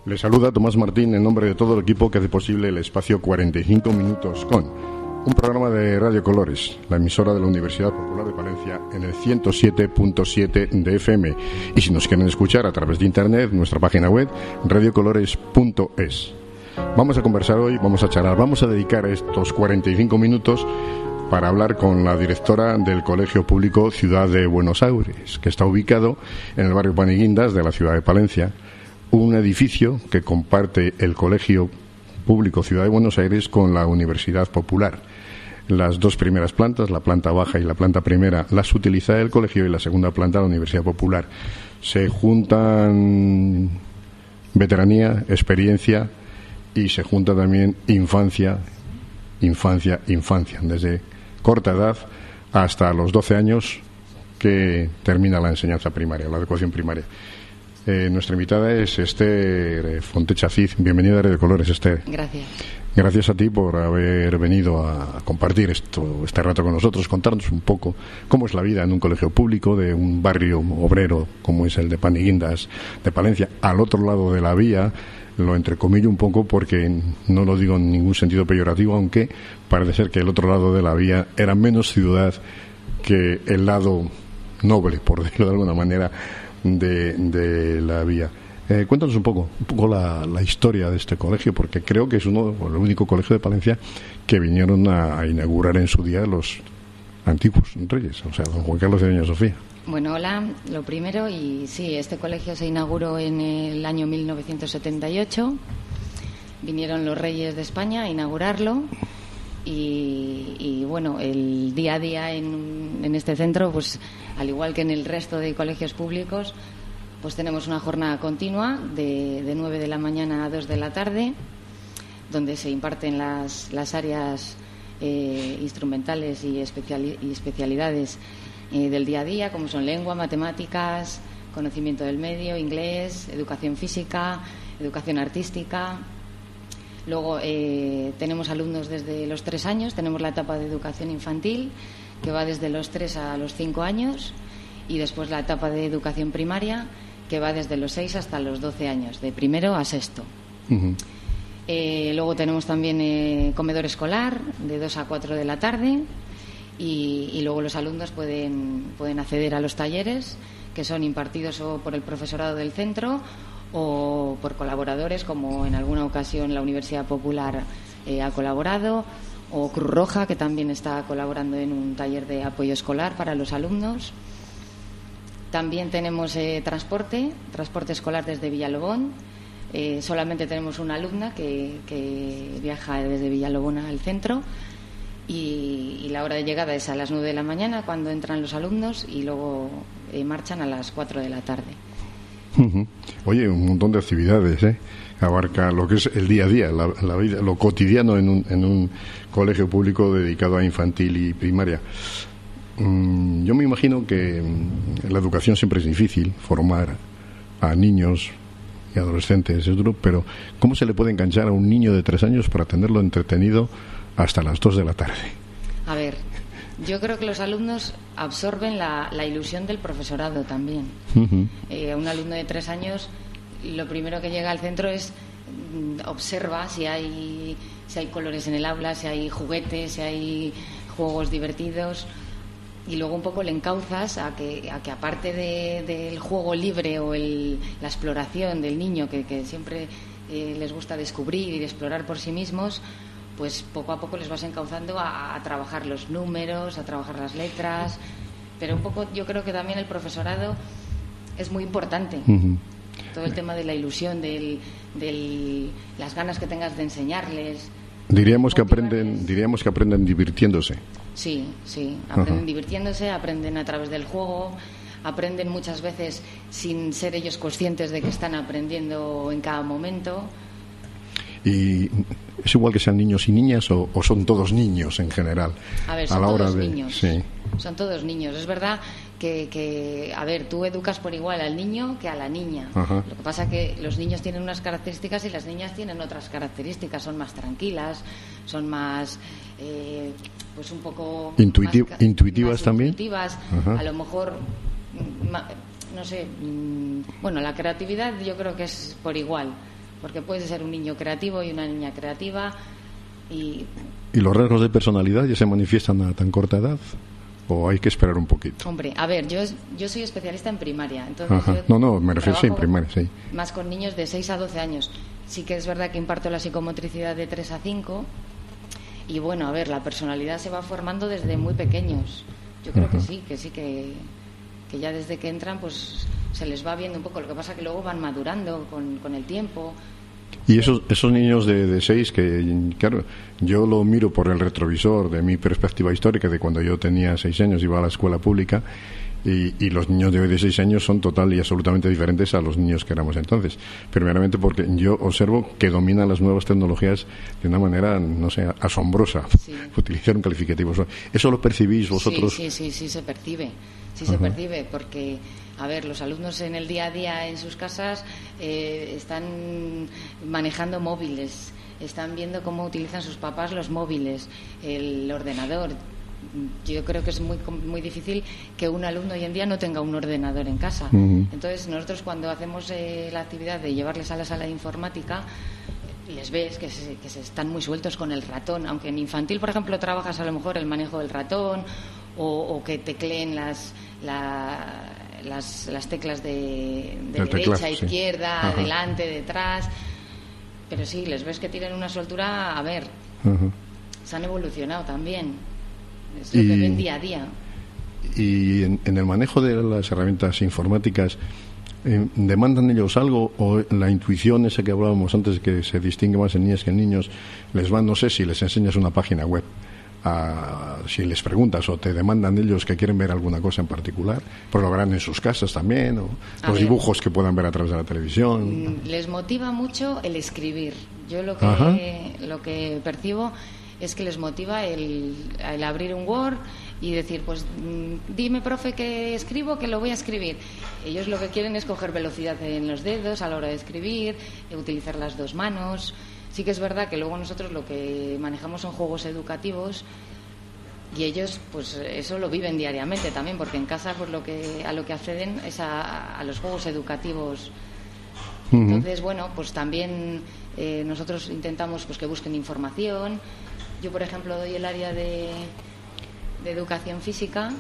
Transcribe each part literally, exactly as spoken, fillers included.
Les saluda Tomás Martín en nombre de todo el equipo que hace posible el espacio cuarenta y cinco minutos con un programa de Radio Colores, la emisora de la Universidad Popular de Palencia en el ciento siete punto siete de F M. Y si nos quieren escuchar a través de internet, nuestra página web radio colores punto es. Vamos a conversar hoy, vamos a charlar, vamos a dedicar estos cuarenta y cinco minutos para hablar con la directora del Colegio Público Ciudad de Buenos Aires, que está ubicado en el barrio Paniguindas de la ciudad de Palencia, un edificio que comparte el Colegio Público Ciudad de Buenos Aires con la Universidad Popular. Las dos primeras plantas, la planta baja y la planta primera, las utiliza el colegio y la segunda planta la Universidad Popular. Se juntan veteranía, experiencia y se junta también infancia, infancia, infancia, desde corta edad hasta los doce años que termina la enseñanza primaria, la educación primaria. Eh, nuestra invitada es Esther Fontecha Cid. Bienvenida a Radio Colores, Esther. Gracias. Gracias a ti por haber venido a compartir esto, este rato con nosotros, contarnos un poco cómo es la vida en un colegio público de un barrio obrero como es el de Paniguindas de Palencia, al otro lado de la vía. Lo entrecomillo un poco porque no lo digo en ningún sentido peyorativo, aunque parece ser que el otro lado de la vía era menos ciudad que el lado noble, por decirlo de alguna manera, de, de la vía. Eh, cuéntanos un poco, un poco la, la historia de este colegio, porque creo que es uno, el único colegio de Palencia que vinieron a, a inaugurar en su día los antiguos reyes, o sea, don Juan Carlos y doña Sofía. Bueno, hola, lo primero, y sí, este colegio se inauguró en el año mil novecientos setenta y ocho. Vinieron los reyes de España a inaugurarlo y, y bueno, el día a día en, en este centro, pues al igual que en el resto de colegios públicos, pues tenemos una jornada continua de, de nueve de la mañana a dos de la tarde, donde se imparten las, las áreas eh, instrumentales y, especiali- y especialidades eh, del día a día, como son lengua, matemáticas, conocimiento del medio, inglés, educación física, educación artística. Luego eh, tenemos alumnos desde los tres años, tenemos la etapa de educación infantil, que va desde los tres a los cinco años, y después la etapa de educación primaria, que va desde los seis hasta los doce años, de primero a sexto. Uh-huh. Eh, luego tenemos también eh, comedor escolar, de dos a cuatro de la tarde, y, y luego los alumnos pueden, pueden acceder a los talleres, que son impartidos o por el profesorado del centro o por colaboradores, como en alguna ocasión la Universidad Popular eh, ha colaborado, o Cruz Roja, que también está colaborando en un taller de apoyo escolar para los alumnos. También tenemos eh, transporte, transporte escolar desde Villalobón. Eh, solamente tenemos una alumna que, que viaja desde Villalobón al centro, y, y la hora de llegada es a las nueve de la mañana cuando entran los alumnos, y luego eh, marchan a las cuatro de la tarde. Uh-huh. Oye, un montón de actividades, ¿eh? Abarca lo que es el día a día, la, la vida, lo cotidiano en un, en un colegio público dedicado a infantil y primaria. Mm, yo me imagino que mm, la educación siempre es difícil, formar a niños y adolescentes es duro, pero ¿cómo se le puede enganchar a un niño de tres años para tenerlo entretenido hasta las dos de la tarde? A ver, yo creo que los alumnos absorben la, la ilusión del profesorado también. Uh-huh. Eh, un alumno de tres años, lo primero que llega al centro es observa si hay si hay colores en el aula, si hay juguetes, si hay juegos divertidos, y luego un poco le encauzas a que a que aparte de, del juego libre o el, la exploración del niño, que, que siempre eh, les gusta descubrir y explorar por sí mismos, pues poco a poco les vas encauzando a, a trabajar los números, a trabajar las letras, pero un poco yo creo que también el profesorado es muy importante. Uh-huh. Todo el tema de la ilusión, de del, las ganas que tengas de enseñarles. Diríamos que aprenden, diríamos que aprenden divirtiéndose. Sí, sí, aprenden uh-huh. divirtiéndose, aprenden a través del juego, aprenden muchas veces sin ser ellos conscientes de que están aprendiendo en cada momento. ¿Y es igual que sean niños y niñas o, o son todos niños en general? A ver, son a la todos hora de... niños. Sí. Son todos niños. Es verdad que, que, a ver, tú educas por igual al niño que a la niña. Uh-huh. Lo que pasa es que los niños tienen unas características y las niñas tienen otras características. Son más tranquilas, son más, eh, pues un poco... Intuitiv- más, intuitivas más también. Intuitivas. Uh-huh. A lo mejor, no sé, bueno, la creatividad yo creo que es por igual. porque puede ser un niño creativo y una niña creativa. ¿Y, ¿Y los rasgos de personalidad ya se manifiestan a tan corta edad? ¿O hay que esperar un poquito? Hombre, a ver, yo yo soy especialista en primaria. Entonces Ajá. No, no, me refiero sí, en primaria, sí. Más con niños de seis a doce años. Sí que es verdad que imparto la psicomotricidad de tres a cinco. Y bueno, a ver, la personalidad se va formando desde muy pequeños. Yo creo Ajá. que sí, que sí, que, que ya desde que entran pues se les va viendo un poco. Lo que pasa es que luego van madurando con, con el tiempo. Y esos esos niños de, de seis, que claro, yo lo miro por el retrovisor de mi perspectiva histórica de cuando yo tenía seis años, iba a la escuela pública, y, y los niños de hoy de seis años son total y absolutamente diferentes a los niños que éramos entonces. Primeramente porque yo observo que dominan las nuevas tecnologías de una manera, no sé, asombrosa. Sí. Utilizar un calificativo. ¿Eso lo percibís vosotros? Sí, sí, sí, sí se percibe. Sí se Ajá. percibe porque... A ver, los alumnos en el día a día en sus casas eh, están manejando móviles, están viendo cómo utilizan sus papás los móviles, el ordenador. Yo creo que es muy muy difícil que un alumno hoy en día no tenga un ordenador en casa. Uh-huh. Entonces, nosotros cuando hacemos eh, la actividad de llevarles a la sala de informática, les ves que se, que se están muy sueltos con el ratón, aunque en infantil, por ejemplo, trabajas a lo mejor el manejo del ratón o, o que tecleen las... La, Las, las teclas de, de derecha, teclado, izquierda, sí. adelante, detrás. Pero sí, les ves que tienen una soltura, a ver, uh-huh. se han evolucionado también. Es lo y, que ven día a día. Y en, en el manejo de las herramientas informáticas, eh, ¿demandan ellos algo? ¿O la intuición esa que hablábamos antes, que se distingue más en niñas que en niños, les van, no sé, si les enseñas una página web? A, si les preguntas o te demandan ellos que quieren ver alguna cosa en particular, pues lo verán en sus casas también, o a los ver, dibujos que puedan ver a través de la televisión. Les motiva mucho el escribir. Yo lo que lo que percibo es que les motiva el, el abrir un Word y decir, pues dime, profe, que escribo, que lo voy a escribir. Ellos lo que quieren es coger velocidad en los dedos a la hora de escribir, utilizar las dos manos. Sí que es verdad que luego nosotros lo que manejamos son juegos educativos y ellos pues eso lo viven diariamente también, porque en casa pues lo que a lo que acceden es a, a los juegos educativos. Uh-huh. Entonces, bueno, pues también eh, nosotros intentamos pues que busquen información. Yo, por ejemplo, doy el área de, de educación física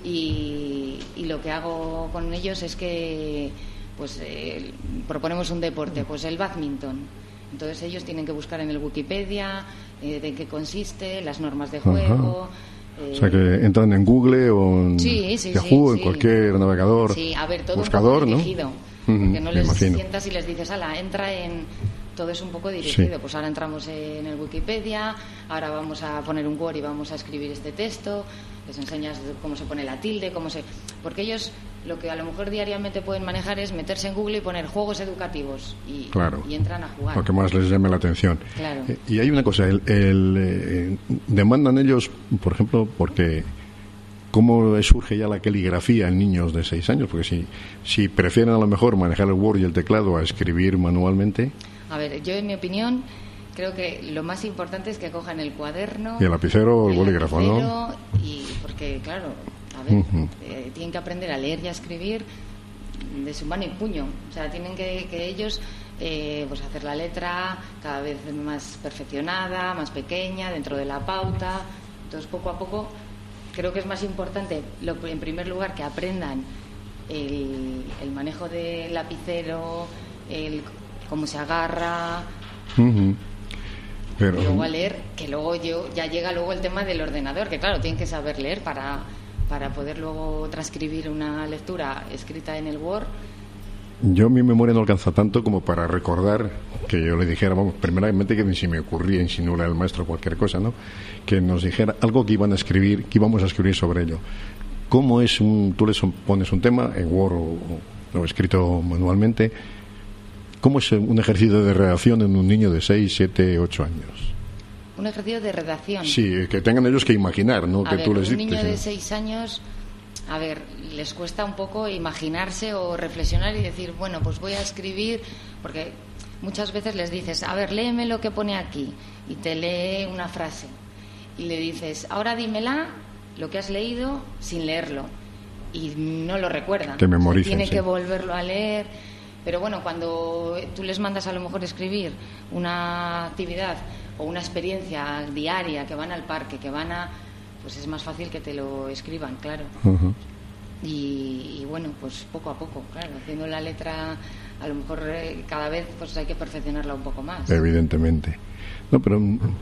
y, y lo que hago con ellos es que pues eh, proponemos un deporte, pues el bádminton. Entonces ellos tienen que buscar en el Wikipedia eh, de qué consiste, las normas de juego. Eh... O sea que entran en Google o en sí, sí, Yahoo, sí, en cualquier navegador. Sí, a ver, todo buscador, un poco dirigido. ¿no? Porque no Me les imagino. sientas y les dices, ala, entra en... Todo es un poco dirigido. Sí. Pues ahora entramos en el Wikipedia, ahora vamos a poner un Word y vamos a escribir este texto. Les enseñas cómo se pone la tilde, cómo se... Porque ellos lo que a lo mejor diariamente pueden manejar es meterse en Google y poner juegos educativos y, claro, y entran a jugar. Lo que más les llame la atención. Claro. Eh, y hay una cosa, el, el, eh, demandan ellos, por ejemplo, porque cómo surge ya la caligrafía en niños de seis años, porque si, si prefieren a lo mejor manejar el Word y el teclado a escribir manualmente. A ver, yo en mi opinión creo que lo más importante es que cojan el cuaderno y el lapicero o el, el bolígrafo, lapicero, ¿no? Y porque claro, a ver, uh-huh. eh, tienen que aprender a leer y a escribir de su mano y puño. O sea, tienen que, que ellos eh, pues hacer la letra cada vez más perfeccionada, más pequeña, dentro de la pauta. Entonces, poco a poco, creo que es más importante, lo, en primer lugar, que aprendan el, el manejo del lapicero, el cómo se agarra. Uh-huh. Pero... Y luego a leer, que luego yo, ya llega luego el tema del ordenador, que claro, tienen que saber leer para, para poder luego transcribir una lectura escrita en el Word. Yo mi memoria no alcanza tanto como para recordar que yo le dijera, vamos, primeramente que si me ocurría insinuar al maestro cualquier cosa, ¿no? Que nos dijera algo que iban a escribir, que íbamos a escribir sobre ello. ¿Cómo es un, tú les pones un tema en Word o, o escrito manualmente? ¿Cómo es un ejercicio de redacción en un niño de seis, siete, ocho años? Un ejercicio de redacción. Sí, que tengan ellos que imaginar, ¿no? A que ver, tú les un niño dictes, de ¿no? seis años, a ver, les cuesta un poco imaginarse o reflexionar y decir, bueno, pues voy a escribir, porque muchas veces les dices, a ver, léeme lo que pone aquí, y te lee una frase, y le dices, ahora dímela, lo que has leído, sin leerlo, y no lo recuerda. Que memoricen, tiene sí. que volverlo a leer. Pero bueno, cuando tú les mandas a lo mejor escribir una actividad o una experiencia diaria, que van al parque, que van a... pues es más fácil que te lo escriban, claro. Uh-huh. Y, y bueno, pues poco a poco, claro, haciendo la letra, a lo mejor eh, cada vez pues hay que perfeccionarla un poco más. Evidentemente. No, pero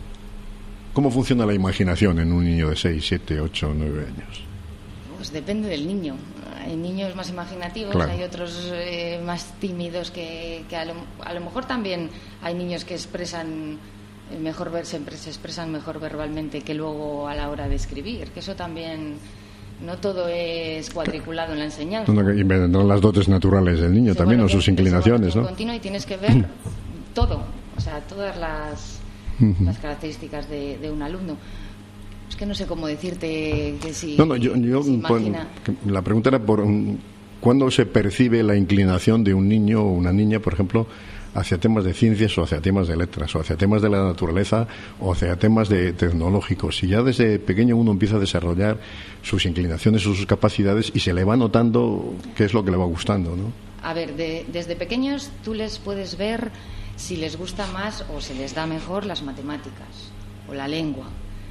¿cómo funciona la imaginación en un niño de seis, siete, ocho, nueve años? Pues depende del niño. Hay niños más imaginativos, claro. Hay otros eh, más tímidos que, que a, lo, a lo mejor también hay niños que expresan mejor ver, se, se expresan mejor verbalmente que luego a la hora de escribir, que eso también, no todo es cuadriculado en la enseñanza. Y vendrán las dotes naturales del niño se también, o sus inclinaciones, ¿no? Continuo, y tienes que ver todo, o sea, todas las, uh-huh. las características de, de un alumno. Es que no sé cómo decirte que si... No, no, yo, yo si imagina... por, la pregunta era por ¿cuándo se percibe la inclinación de un niño o una niña, por ejemplo, hacia temas de ciencias o hacia temas de letras o hacia temas de la naturaleza o hacia temas de tecnológicos? Si ya desde pequeño uno empieza a desarrollar sus inclinaciones o sus capacidades y se le va notando qué es lo que le va gustando, ¿no? A ver, de, desde pequeños tú les puedes ver si les gusta más o se les da mejor las matemáticas o la lengua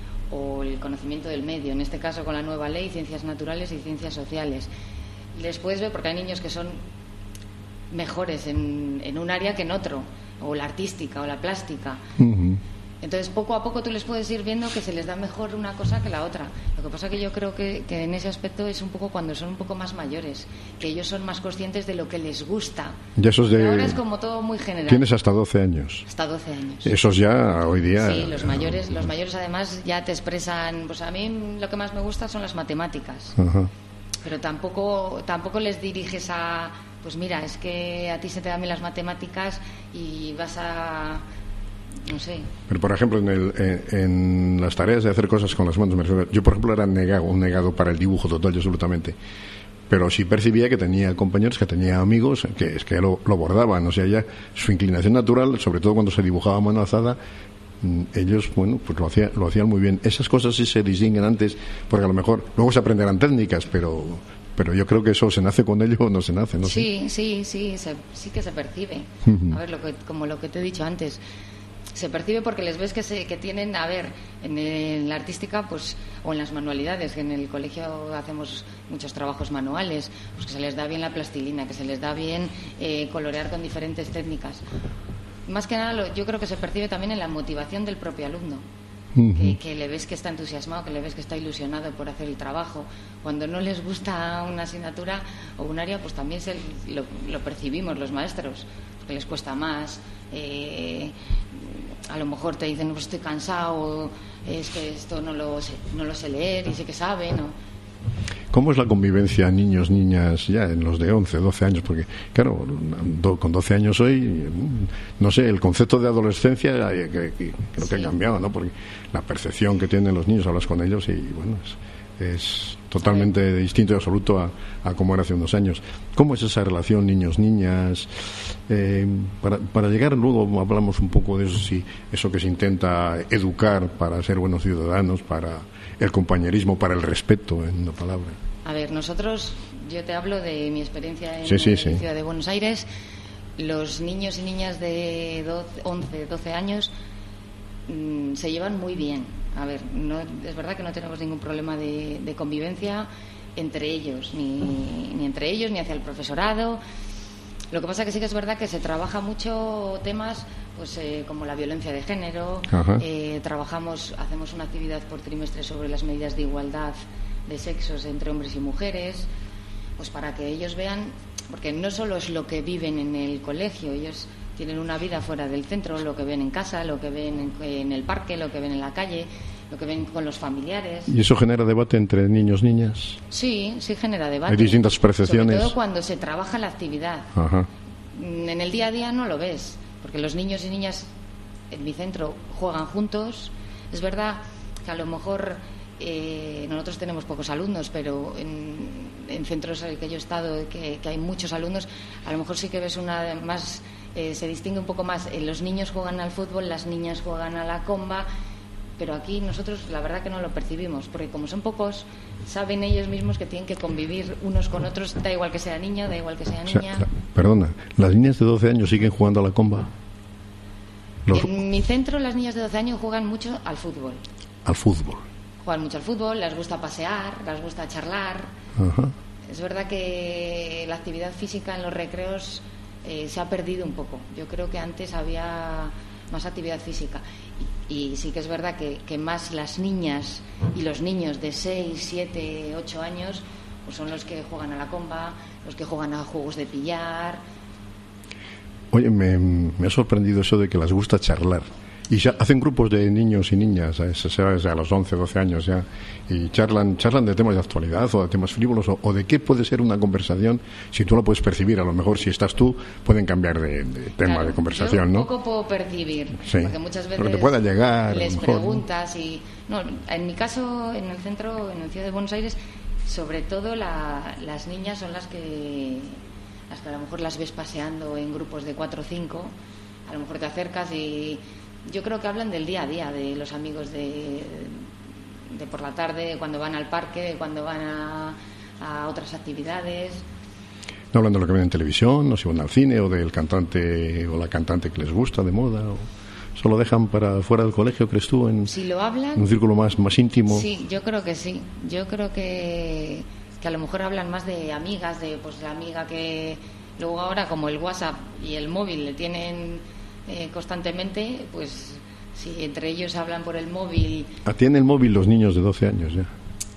o el conocimiento del medio, en este caso con la nueva ley, ciencias naturales y ciencias sociales. Les puedes ver porque hay niños que son mejores en, en un área que en otro, o la artística o la plástica. Uh-huh. Entonces poco a poco tú les puedes ir viendo que se les da mejor una cosa que la otra. Lo que pasa que yo creo que, que en ese aspecto es un poco cuando son un poco más mayores, que ellos son más conscientes de lo que les gusta. Y esos de... Pero ahora es como todo muy general. Tienes hasta doce años. Hasta doce años. Esos ya hoy día... Sí, los mayores, los mayores además ya te expresan, pues a mí lo que más me gusta son las matemáticas. Uh-huh. Pero tampoco tampoco les diriges a... Pues mira, es que a ti se te dan bien las matemáticas y vas a... no sé. Pero, por ejemplo, en, el, en, en las tareas de hacer cosas con las manos, yo, por ejemplo, era negado, un negado para el dibujo total, absolutamente. Pero sí percibía que tenía compañeros, que tenía amigos, que es que lo, lo bordaban. O sea, ya su inclinación natural, sobre todo cuando se dibujaba a mano alzada, ellos, bueno, pues lo, hacía, lo hacían muy bien. Esas cosas sí se distinguen antes, porque a lo mejor luego se aprenderán técnicas, pero... Pero yo creo que eso se nace con ello o no se nace, ¿no? Sí, sí, sí, se, sí que se percibe. Uh-huh. A ver, lo que, como lo que te he dicho antes, se percibe porque les ves que se, que tienen, a ver, en, en la artística, pues, o en las manualidades, que en el colegio hacemos muchos trabajos manuales, pues que se les da bien la plastilina, que se les da bien eh, colorear con diferentes técnicas. Más que nada, lo, yo creo que se percibe también en la motivación del propio alumno. Uh-huh. que, que le ves que está entusiasmado, que le ves que está ilusionado por hacer el trabajo. Cuando no les gusta una asignatura o un área, pues también se, lo, lo percibimos los maestros, porque les cuesta más. Eh, a lo mejor te dicen, pues estoy cansado, es que esto no lo sé, no lo sé leer y sé que sabe, ¿no? ¿Cómo es la convivencia niños, niñas, ya en los de once, doce años? Porque, claro, do, con doce años hoy, no sé, el concepto de adolescencia que, que, creo que sí. ha cambiado, ¿no? Porque la percepción que tienen los niños, hablas con ellos y, bueno, es, es totalmente sí. distinto y absoluto a, a como era hace unos años. ¿Cómo es esa relación niños, niñas? Eh, para, para llegar luego, hablamos un poco de eso, si eso que se intenta educar para ser buenos ciudadanos, para... el compañerismo, para el respeto, en una palabra. A ver, nosotros, yo te hablo de mi experiencia en sí, sí, la sí. ciudad de Buenos Aires. Los niños y niñas de doce, once, doce años mmm, se llevan muy bien. A ver, no, es verdad que no tenemos ningún problema de, de convivencia entre ellos, ni, ni entre ellos, ni hacia el profesorado. Lo que pasa que sí que es verdad que se trabaja mucho temas pues eh, como la violencia de género. Eh, trabajamos, hacemos una actividad por trimestre sobre las medidas de igualdad de sexos entre hombres y mujeres, pues para que ellos vean, porque no solo es lo que viven en el colegio, ellos tienen una vida fuera del centro, lo que ven en casa, lo que ven en, en el parque, lo que ven en la calle, lo que ven con los familiares. ¿Y eso genera debate entre niños, niñas? Sí, sí genera debate. Hay distintas percepciones. Sobre todo cuando se trabaja la actividad. Ajá. En el día a día no lo ves, porque los niños y niñas en mi centro juegan juntos. Es verdad que a lo mejor eh, nosotros tenemos pocos alumnos, pero en, en centros en el que yo he estado, que, que hay muchos alumnos, a lo mejor sí que ves una más, eh, se distingue un poco más. Eh, los niños juegan al fútbol, las niñas juegan a la comba. Pero aquí nosotros la verdad que no lo percibimos, porque como son pocos, saben ellos mismos que tienen que convivir unos con otros, da igual que sea niño, da igual que sea niña. O sea, Perdona, ¿las niñas de doce años siguen jugando a la comba? Los... En mi centro las niñas de doce años juegan mucho al fútbol. Al fútbol. Juegan mucho al fútbol, les gusta pasear, les gusta charlar. Ajá. Es verdad que la actividad física en los recreos eh, se ha perdido un poco. Yo creo que antes había más actividad física. Y, y sí que es verdad que, que más las niñas y los niños de seis, siete, ocho años pues son los que juegan a la comba, los que juegan a juegos de pillar. Oye, me, me ha sorprendido eso de que les gusta charlar. Y ya hacen grupos de niños y niñas, a, a los once, doce años ya, y charlan charlan de temas de actualidad o de temas frívolos, o, o de qué puede ser una conversación, si tú lo puedes percibir. A lo mejor si estás tú, pueden cambiar de, de tema, claro, de conversación, yo ¿no? Un poco puedo percibir, sí, porque muchas veces porque te pueda llegar, les mejor, preguntas y... No, en mi caso, en el centro, en el Ciudad de Buenos Aires, sobre todo la, las niñas son las que, las que a lo mejor las ves paseando en grupos de cuatro o cinco, a lo mejor te acercas y... Yo creo que hablan del día a día, de los amigos de, de por la tarde, cuando van al parque, de cuando van a, a otras actividades. No hablan de lo que ven en televisión, o si van al cine, o del cantante o la cantante que les gusta de moda, o solo dejan para fuera del colegio, ¿crees tú? En, si lo hablan, en un círculo más, más íntimo. Sí, yo creo que sí. Yo creo que, que a lo mejor hablan más de amigas, de pues la amiga que luego ahora como el WhatsApp y el móvil le tienen... Eh, constantemente, pues si entre ellos hablan por el móvil. ¿Tienen el móvil los niños de doce años ya?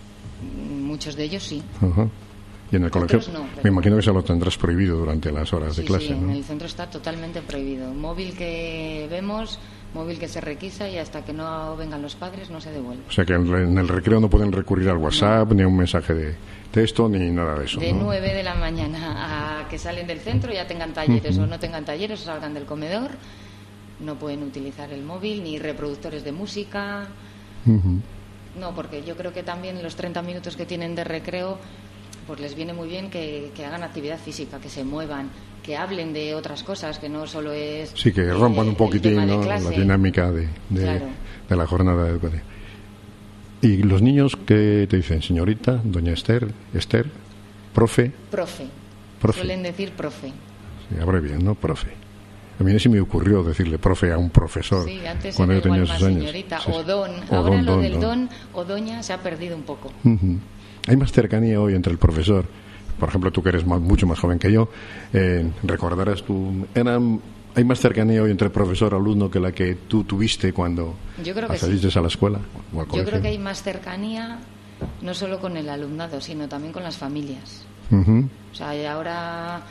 Muchos de ellos sí. Ajá. Y en el Otros colegio no, pero... me imagino que se lo tendrás prohibido durante las horas sí, de clase, sí, ¿no? En el centro está totalmente prohibido. Móvil que vemos, móvil que se requisa y hasta que no vengan los padres no se devuelve. O sea que en el recreo no pueden recurrir al WhatsApp, no. Ni a un mensaje de texto, ni nada de eso. De ¿no? nueve de la mañana a que salen del centro, ya tengan talleres uh-huh. o no tengan talleres, o salgan del comedor. No pueden utilizar el móvil ni reproductores de música. Uh-huh. No, porque yo creo que también los treinta minutos que tienen de recreo, pues les viene muy bien que, que hagan actividad física, que se muevan, que hablen de otras cosas, que no solo es... Sí, que rompan eh, un poquitín, ¿no? La dinámica de, de, claro. de la jornada de educación. ¿Y los niños qué te dicen? Señorita, doña Esther, Esther, profe. Profe. profe. Suelen decir profe. Sí, abrevian, ¿no? Profe. A mí sí me ocurrió decirle profe a un profesor sí, antes cuando yo tenía igual esos más años. Señorita, sí, o don. O Ahora don, lo don, del don. don o doña se ha perdido un poco. Uh-huh. Hay más cercanía hoy entre el profesor. Por ejemplo, tú que eres más, mucho más joven que yo, eh, recordarás tú... Eran, ¿hay más cercanía hoy entre profesor y alumno que la que tú tuviste cuando saliste sí. a la escuela o al colegio? Yo creo que hay más cercanía no solo con el alumnado, sino también con las familias. Uh-huh. O sea, y ahora...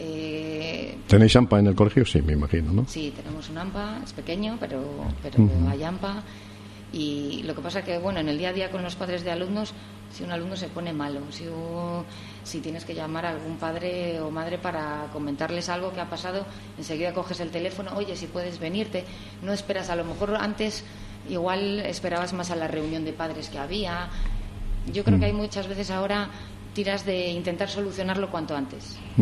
Eh... ¿Tenéis A M P A en el colegio? Sí, me imagino, ¿no? Sí, tenemos un A M P A, es pequeño, pero, pero uh-huh. hay A M P A. Y lo que pasa que, bueno, en el día a día con los padres de alumnos, si un alumno se pone malo, si, uh, si tienes que llamar a algún padre o madre para comentarles algo que ha pasado, enseguida coges el teléfono, oye, si puedes venirte, no esperas, a lo mejor antes igual esperabas más a la reunión de padres que había. Yo creo uh-huh. que hay muchas veces ahora tiras de intentar solucionarlo cuanto antes. Uh-huh.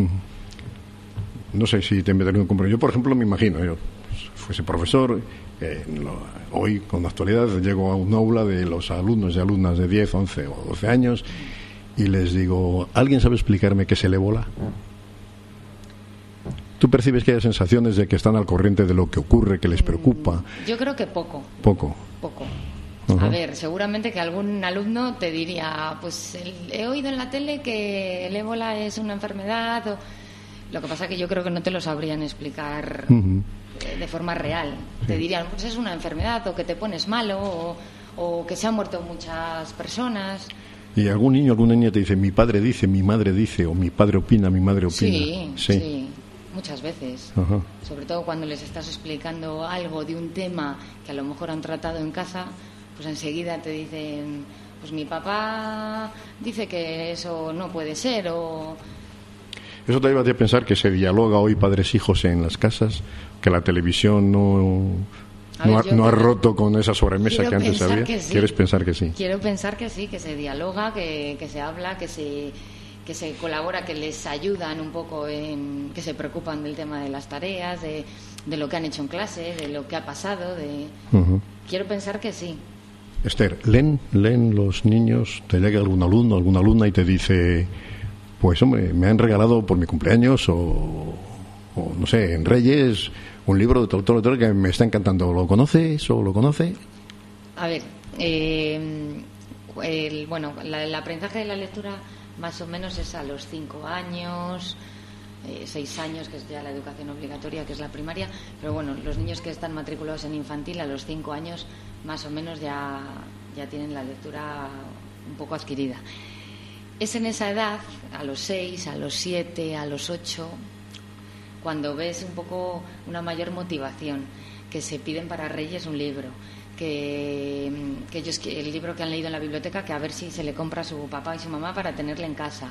No sé si te metería un compromiso. Yo, por ejemplo, me imagino, yo pues, fuese profesor, eh, lo, hoy, con la actualidad, llego a un aula de los alumnos y alumnas de diez, once o doce años y les digo, ¿alguien sabe explicarme qué es el ébola? ¿Tú percibes que hay sensaciones de que están al corriente de lo que ocurre, que les preocupa? Yo creo que poco. Poco. Poco. Uh-huh. A ver, seguramente que algún alumno te diría, pues el, he oído en la tele que el ébola es una enfermedad o... Lo que pasa es que yo creo que no te lo sabrían explicar uh-huh. de forma real. Sí. Te dirían, pues es una enfermedad, o que te pones malo, o, o que se han muerto muchas personas. Y algún niño, alguna niña te dice, mi padre dice, mi madre dice, o mi padre opina, mi madre opina. Sí, sí, sí muchas veces. Uh-huh. Sobre todo cuando les estás explicando algo de un tema que a lo mejor han tratado en casa, pues enseguida te dicen, pues mi papá dice que eso no puede ser, o... Eso te lleva a pensar que se dialoga hoy padres-hijos en las casas, que la televisión no, no, ver, ha, no ha roto con esa sobremesa que antes había. Que sí. ¿Quieres pensar que sí? Quiero pensar que sí, que se dialoga, que, que se habla, que se, que se colabora, que les ayudan un poco, en, que se preocupan del tema de las tareas, de, de lo que han hecho en clase, de lo que ha pasado. De... Uh-huh. Quiero pensar que sí. Esther, ¿leen, leen los niños? ¿Te llega algún alumno, alguna alumna y te dice... pues hombre, me han regalado por mi cumpleaños o, o no sé, en Reyes, un libro de autor, autor que me está encantando. ¿Lo conoces o lo conoce? A ver, eh, el, bueno, la, el aprendizaje de la lectura más o menos es a los cinco años, eh, seis años, que es ya la educación obligatoria, que es la primaria, pero bueno, los niños que están matriculados en infantil a los cinco años más o menos ya, ya tienen la lectura un poco adquirida. Es en esa edad, a los seis, a los siete, a los ocho, cuando ves un poco una mayor motivación, que se piden para Reyes un libro, que, que ellos el libro que han leído en la biblioteca, que a ver si se le compra a su papá y su mamá para tenerle en casa.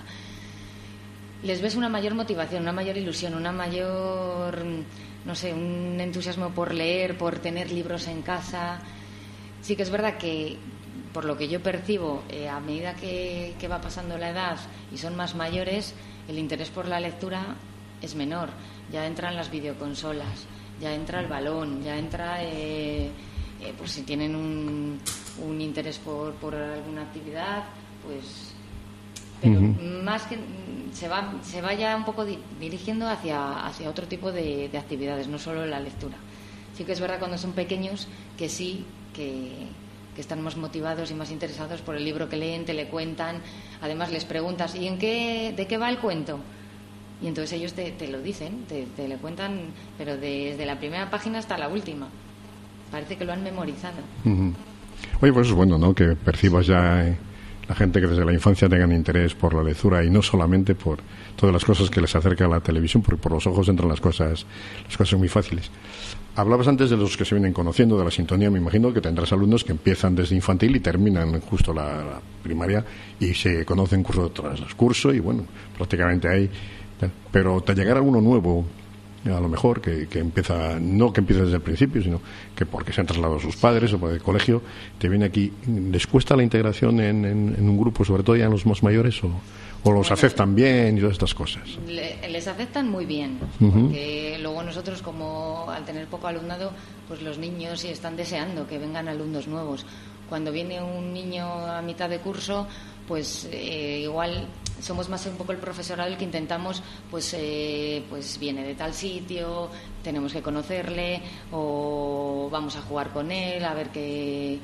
Les ves una mayor motivación, una mayor ilusión, una mayor, no sé, un entusiasmo por leer, por tener libros en casa. Sí que es verdad que, por lo que yo percibo, eh, a medida que, que va pasando la edad y son más mayores, el interés por la lectura es menor. Ya entran las videoconsolas, ya entra el balón, ya entra, eh, eh, pues si tienen un, un interés por, por alguna actividad, pues... Pero uh-huh. más que se va se vaya un poco di, dirigiendo hacia hacia otro tipo de, de actividades, no solo la lectura. Sí que es verdad cuando son pequeños que sí, que, que están más motivados y más interesados por el libro que leen, te le cuentan. Además les preguntas, ¿y en qué, de qué va el cuento? Y entonces ellos te, te lo dicen, te, te le cuentan, pero desde la primera página hasta la última. Parece que lo han memorizado. Uh-huh. Oye, pues es bueno, ¿no?, que percibas ya... Eh... la gente que desde la infancia tengan interés por la lectura y no solamente por todas las cosas que les acerca a la televisión, porque por los ojos entran las cosas las cosas muy fáciles. Hablabas antes de los que se vienen conociendo, de la sintonía. Me imagino que tendrás alumnos que empiezan desde infantil y terminan justo la, la primaria y se conocen curso tras curso y bueno, prácticamente ahí. Pero te llegará uno nuevo, a lo mejor, que, que empieza, no que empiece desde el principio, sino que porque se han trasladado sus padres o por el colegio, te viene aquí. ¿Les cuesta la integración en, en, en un grupo, sobre todo ya en los más mayores, o, o los bueno, aceptan bien y todas estas cosas? Le, les aceptan muy bien, uh-huh. porque luego nosotros, como al tener poco alumnado, pues los niños sí están deseando que vengan alumnos nuevos. Cuando viene un niño a mitad de curso, pues eh, igual somos más un poco el profesorado el que intentamos, pues eh, pues viene de tal sitio, tenemos que conocerle, o vamos a jugar con él, a ver qué,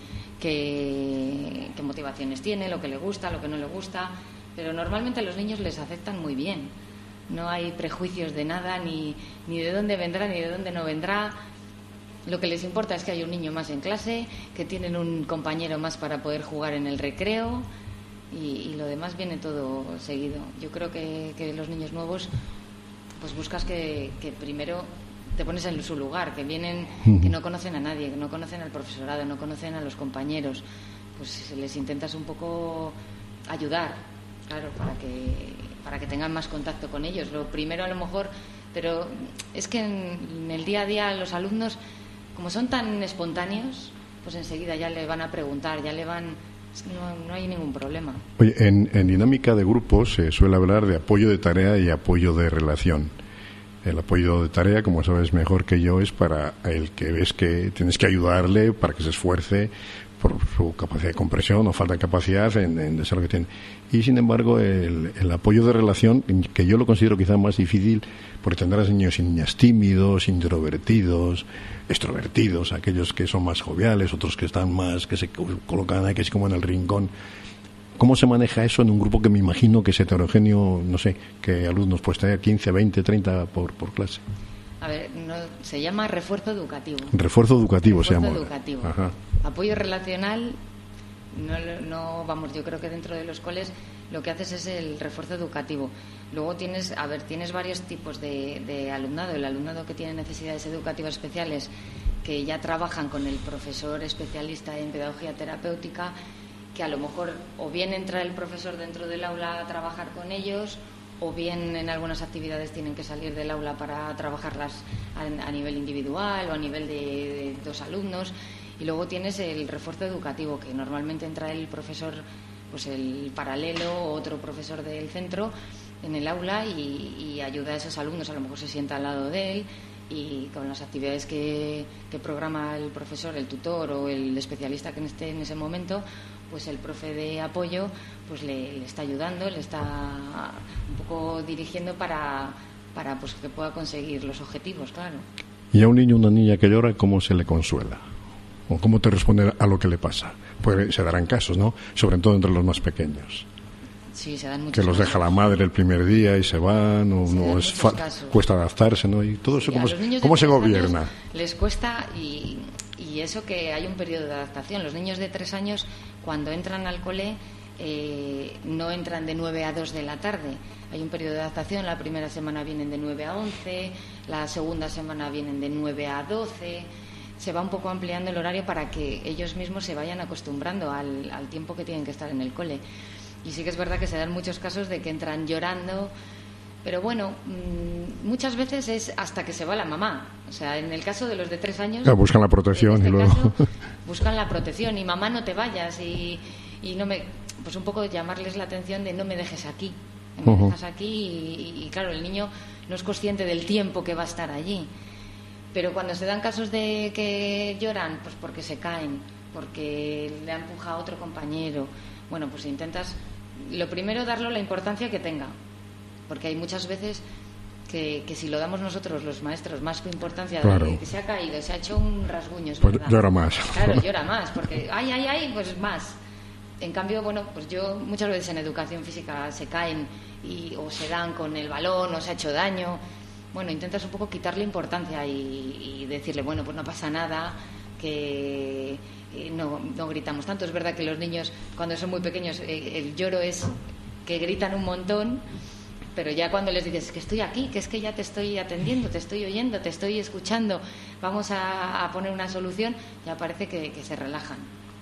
qué, qué motivaciones tiene, lo que le gusta, lo que no le gusta. Pero normalmente a los niños les aceptan muy bien. No hay prejuicios de nada, ni, ni de dónde vendrá, ni de dónde no vendrá. Lo que les importa es que hay un niño más en clase, que tienen un compañero más para poder jugar en el recreo, y, y lo demás viene todo seguido. Yo creo que, que los niños nuevos, pues buscas que, que primero te pones en su lugar, que vienen, que no conocen a nadie, que no conocen al profesorado, no conocen a los compañeros. Pues les intentas un poco ayudar, claro, para que, para que tengan más contacto con ellos. Lo primero a lo mejor, pero es que en, en el día a día los alumnos, como son tan espontáneos, pues enseguida ya le van a preguntar, ya le van... No, no hay ningún problema. Oye, en, en dinámica de grupos se suele hablar de apoyo de tarea y apoyo de relación. El apoyo de tarea, como sabes mejor que yo, es para el que ves que tienes que ayudarle para que se esfuerce por su capacidad de comprensión o falta de capacidad en, en de ser lo que tiene. Y sin embargo el, el apoyo de relación, que yo lo considero quizá más difícil, porque tendrás niños y niñas tímidos, introvertidos, extrovertidos, aquellos que son más joviales, otros que están más, que se colocan aquí así como en el rincón. ¿Cómo se maneja eso en un grupo que me imagino que es heterogéneo? No sé, que alumnos puedes tener quince, veinte, treinta por, por clase. A ver, no, se llama refuerzo educativo. Refuerzo educativo refuerzo se llama. Educativo. Ajá. Apoyo relacional, no, no, vamos, yo creo que dentro de los coles lo que haces es el refuerzo educativo. Luego tienes, a ver, tienes varios tipos de, de alumnado. El alumnado que tiene necesidades educativas especiales, que ya trabajan con el profesor especialista en pedagogía terapéutica, que a lo mejor o bien entra el profesor dentro del aula a trabajar con ellos, o bien en algunas actividades tienen que salir del aula para trabajarlas a, a nivel individual o a nivel de, de dos alumnos. Y luego tienes el refuerzo educativo, que normalmente entra el profesor, pues el paralelo o otro profesor del centro en el aula y, y ayuda a esos alumnos. A lo mejor se sienta al lado de él y con las actividades que, que programa el profesor, el tutor o el especialista que esté en ese momento, pues el profe de apoyo pues le, le está ayudando, le está un poco dirigiendo para, para pues que pueda conseguir los objetivos, claro. Y a un niño o una niña que llora, ¿cómo se le consuela? ¿O cómo te responde a lo que le pasa? Pues se darán casos, ¿no? Sobre todo entre los más pequeños. Sí, se dan muchos que los deja casos. La madre el primer día y se van, o se no es fa- cuesta adaptarse, ¿no? Y todo eso, sí, ¿cómo, ¿cómo se gobierna? Les cuesta, y, y eso que hay un periodo de adaptación. Los niños de tres años, cuando entran al cole, eh, no entran de nueve a dos de la tarde. Hay un periodo de adaptación. La primera semana vienen de nueve a once, la segunda semana vienen de nueve a doce. Se va un poco ampliando el horario para que ellos mismos se vayan acostumbrando al, al tiempo que tienen que estar en el cole. Y sí que es verdad que se dan muchos casos de que entran llorando, pero bueno, mmm, muchas veces es hasta que se va la mamá. O sea, en el caso de los de tres años... Ya, buscan la protección en este y luego... caso, buscan la protección y mamá, no te vayas, y, y no me... Pues un poco llamarles la atención de no me dejes aquí, me uh-huh. dejas aquí y, y claro, el niño no es consciente del tiempo que va a estar allí. Pero cuando se dan casos de que lloran, pues porque se caen, porque le ha empujado a otro compañero, bueno, pues intentas... Lo primero, darle la importancia que tenga, porque hay muchas veces que, que si lo damos nosotros, los maestros, más importancia, claro. de que se ha caído, se ha hecho un rasguño, es pues verdad. Llora más. Claro, llora más, porque ay, ay, ay, pues más. En cambio, bueno, pues yo muchas veces en educación física se caen y, o se dan con el balón o se ha hecho daño. Bueno, intentas un poco quitarle importancia y, y decirle, bueno, pues no pasa nada, que... No, no gritamos tanto. Es verdad que los niños, cuando son muy pequeños, eh, el lloro es que gritan un montón, pero ya cuando les dices que estoy aquí, que es que ya te estoy atendiendo, te estoy oyendo, te estoy escuchando, vamos a, a poner una solución, ya parece que, que se relajan.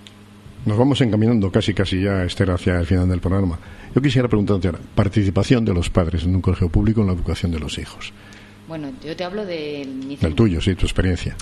Nos vamos encaminando casi casi ya, Esther, hacia el final del programa. Yo quisiera preguntarte ahora, participación de los padres en un colegio público en la educación de los hijos. Bueno, yo te hablo de mi del tuyo, sí, tu experiencia.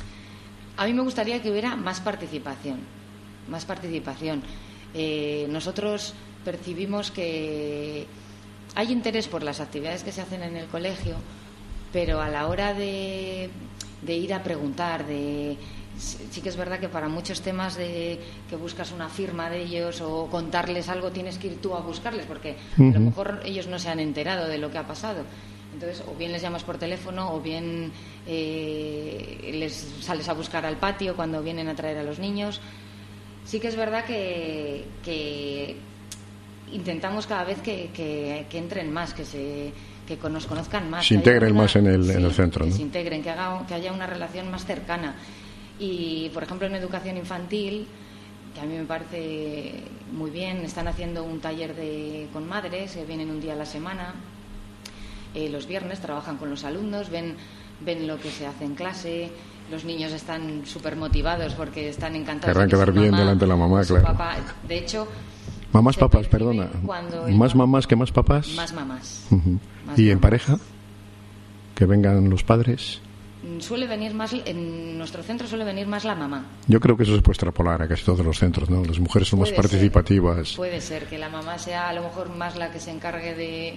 A mí me gustaría que hubiera más participación, más participación. Eh, nosotros percibimos que hay interés por las actividades que se hacen en el colegio, pero a la hora de, de ir a preguntar, de sí que es verdad que para muchos temas de que buscas una firma de ellos o contarles algo, tienes que ir tú a buscarles, porque uh-huh. a lo mejor ellos no se han enterado de lo que ha pasado. Entonces, o bien les llamas por teléfono o bien eh, les sales a buscar al patio cuando vienen a traer a los niños. Sí que es verdad que, que intentamos cada vez que, que, que entren más, que se que nos conozcan más. Se integren una, más en el, sí, en el centro, que ¿no? se integren, que, haga, que haya una relación más cercana. Y, por ejemplo, en educación infantil, que a mí me parece muy bien, están haciendo un taller de, con madres, que vienen un día a la semana. Eh, los viernes trabajan con los alumnos, ven, ven lo que se hace en clase, los niños están súper motivados porque están encantados. Querrán quedar bien mamá, delante de la mamá, claro. Papá. De hecho, mamás, papás, perdona. ¿Más mamás que más papás? Más mamás. Uh-huh. Más ¿Y mamás. en pareja? ¿Que vengan los padres? Suele venir más, en nuestro centro suele venir más la mamá. Yo creo que eso se puede extrapolar a casi todos los centros, ¿no? Las mujeres son puede más participativas. Ser, puede ser que la mamá sea a lo mejor más la que se encargue de...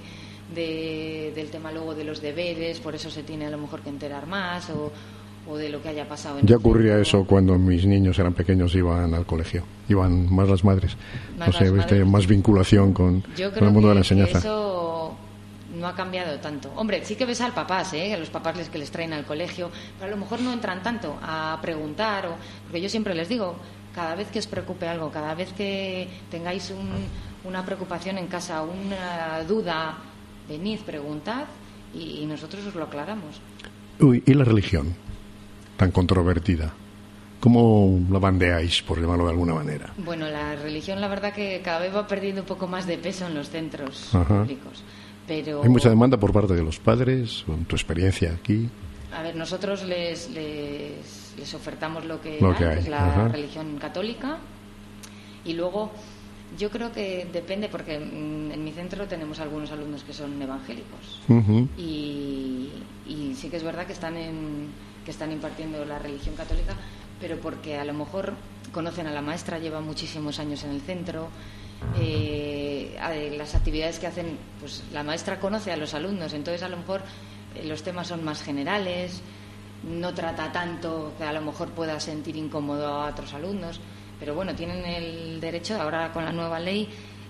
De, del tema luego de los deberes, por eso se tiene a lo mejor que enterar más o, o de lo que haya pasado en ya el ocurría centro. Eso cuando mis niños eran pequeños, iban al colegio, iban más las madres, más no sé, viste, madres. Más vinculación con, Yo creo con el mundo que, de la enseñanza. Que eso no ha cambiado tanto. Hombre, sí que ves al papás, ¿eh? A los papás les que les traen al colegio, pero a lo mejor no entran tanto a preguntar, o, porque yo siempre les digo, cada vez que os preocupe algo, cada vez que tengáis un, una preocupación en casa, una duda, venid, preguntad y, y nosotros os lo aclaramos. Uy, ¿y la religión tan controvertida? ¿Cómo la bandeáis, por llamarlo de alguna manera? Bueno, la religión, la verdad que cada vez va perdiendo un poco más de peso en los centros Ajá. públicos. Pero... ¿Hay mucha demanda por parte de los padres? ¿Con tu experiencia aquí? A ver, nosotros les, les, les ofertamos lo que, lo hay, que hay, que es la Ajá. religión católica, y luego... Yo creo que depende, porque en mi centro tenemos algunos alumnos que son evangélicos uh-huh. y, y sí que es verdad que están en, que están impartiendo la religión católica, pero porque a lo mejor conocen a la maestra, lleva muchísimos años en el centro, eh, las actividades que hacen, pues la maestra conoce a los alumnos, entonces a lo mejor eh, los temas son más generales. no trata tanto, que a lo mejor pueda sentir incómodo a otros alumnos, pero bueno, tienen el derecho ahora con la nueva ley,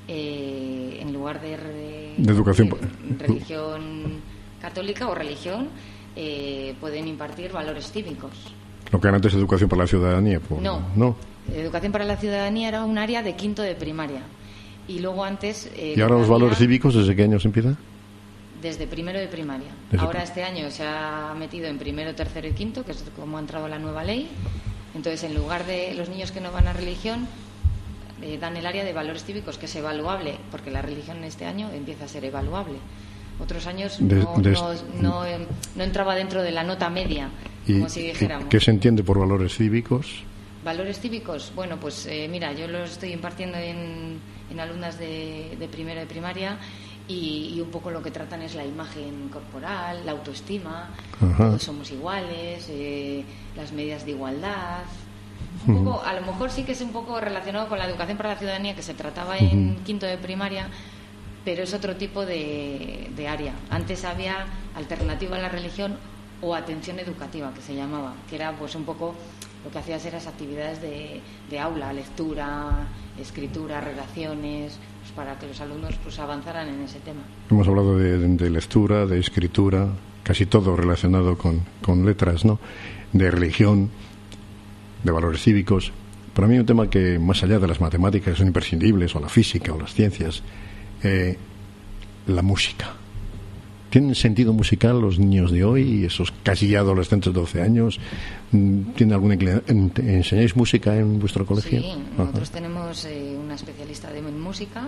eh, en lugar de, de, de educación de religión católica o religión, eh, pueden impartir valores cívicos. Lo que era antes educación para la ciudadanía. Pues, no, no, educación para la ciudadanía era un área de quinto de primaria. Y luego antes... Eh, ¿Y ahora los valores cívicos desde qué año se empieza? Desde primero de primaria. Desde Ahora pr- este año se ha metido en primero, tercero y quinto, que es como ha entrado la nueva ley. Entonces, en lugar de los niños que no van a religión, eh, dan el área de valores cívicos, que es evaluable, porque la religión este año empieza a ser evaluable. Otros años De- no, de- no, no, eh, no entraba dentro de la nota media, ¿Y, como si dijéramos. y qué se entiende por valores cívicos? Valores cívicos, bueno, pues eh, mira, yo los estoy impartiendo en, en alumnas de, de primero de primaria y, y un poco lo que tratan es la imagen corporal, la autoestima, Ajá. todos somos iguales, eh, las medidas de igualdad. Un poco, a lo mejor sí que es un poco relacionado con la educación para la ciudadanía que se trataba en Ujú. quinto de primaria, pero es otro tipo de, de área. Antes había alternativa a la religión o atención educativa, que se llamaba, que era pues un poco lo que hacías eran actividades de, de aula, lectura, escritura, redacciones, pues para que los alumnos pues avanzaran en ese tema. Hemos hablado de, de lectura, de escritura, casi todo relacionado con, con letras, ¿no? De religión, de valores cívicos. Para mí un tema que, más allá de las matemáticas, son imprescindibles, o la física, o las ciencias, eh, la música. ¿Tienen sentido musical los niños de hoy, esos casi ya adolescentes de doce años? ¿Tienen alguna inclinación? ¿Enseñáis música en vuestro colegio? Sí, nosotros Ajá. tenemos eh, una especialista de música,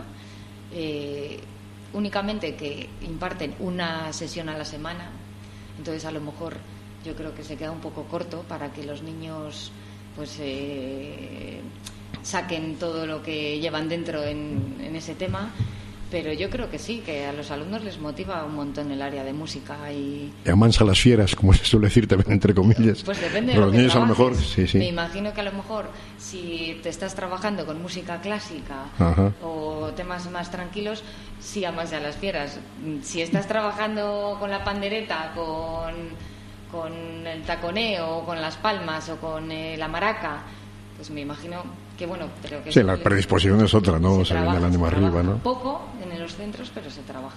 eh, únicamente que imparten una sesión a la semana, entonces a lo mejor yo creo que se queda un poco corto para que los niños pues eh, saquen todo lo que llevan dentro en, en ese tema. Pero yo creo que sí, que a los alumnos les motiva un montón el área de música y... y amansa las fieras, como se suele decir también entre comillas. Pues depende de Pero lo los que niños trabajes. a lo mejor, sí, sí. Me imagino que a lo mejor si te estás trabajando con música clásica Ajá. o temas más tranquilos, sí amansa las fieras. Si estás trabajando con la pandereta, con, con el taconeo, con las palmas o con eh, la maraca, pues me imagino que bueno, pero que sí, la predisposición es otra, ¿no? Se, se viene el ánimo arriba, ¿no? Poco en los centros, pero se trabaja.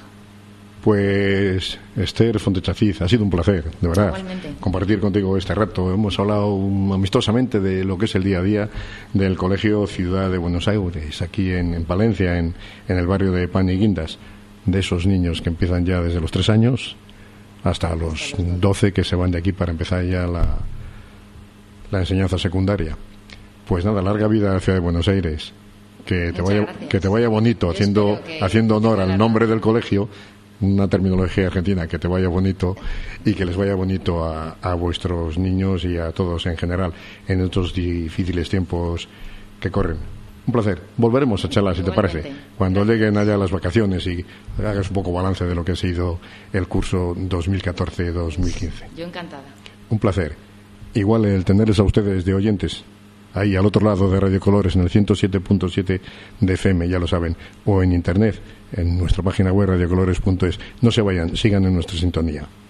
Pues Esther Fontechafiz, ha sido un placer, de verdad, Igualmente. compartir contigo este rato. Hemos hablado amistosamente de lo que es el día a día del Colegio Ciudad de Buenos Aires, aquí en, en Palencia, en, en el barrio de Pan y Guindas, de esos niños que empiezan ya desde los tres años hasta los doce que se van de aquí para empezar ya la, la enseñanza secundaria. Pues nada, larga vida a la ciudad de Buenos Aires. Que te, vaya, que te vaya bonito, haciendo, haciendo honor al nombre del colegio, una terminología argentina, que te vaya bonito y que les vaya bonito a, a vuestros niños y a todos en general en estos difíciles tiempos que corren. Un placer. Volveremos a charlar, si te parece, cuando lleguen allá las vacaciones y hagas un poco balance de lo que ha sido el curso dos mil catorce dos mil quince. Yo encantada. Un placer. Igual el tenerles a ustedes de oyentes ahí al otro lado de Radio Colores en el ciento siete punto siete de F M, ya lo saben, o en internet en nuestra página web radiocolores punto es. No se vayan, sigan en nuestra sintonía.